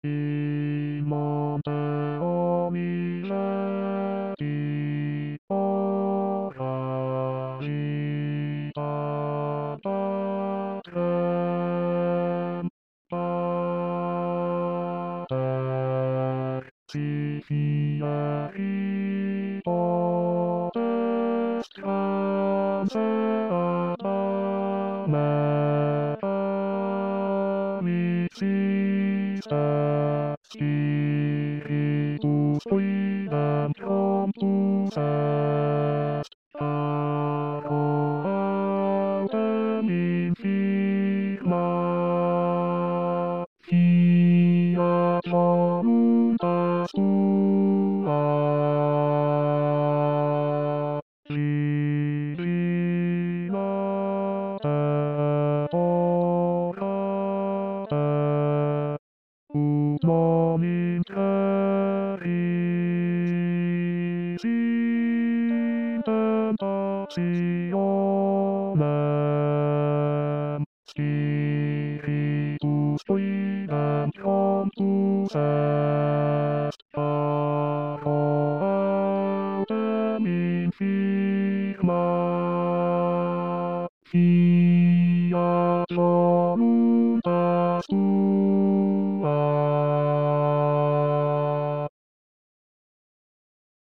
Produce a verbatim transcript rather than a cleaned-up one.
Il Monteo Mileti, ora vita patrem, pater, si fieri potest transeat me, amicista, spiritus fidem promptus est, caro autem infirma, fiat voluntas tua. Lirinate orate, ut monim teris in tentationem, spiritus fidem promptus est, caro autem infirma, fiat voluntas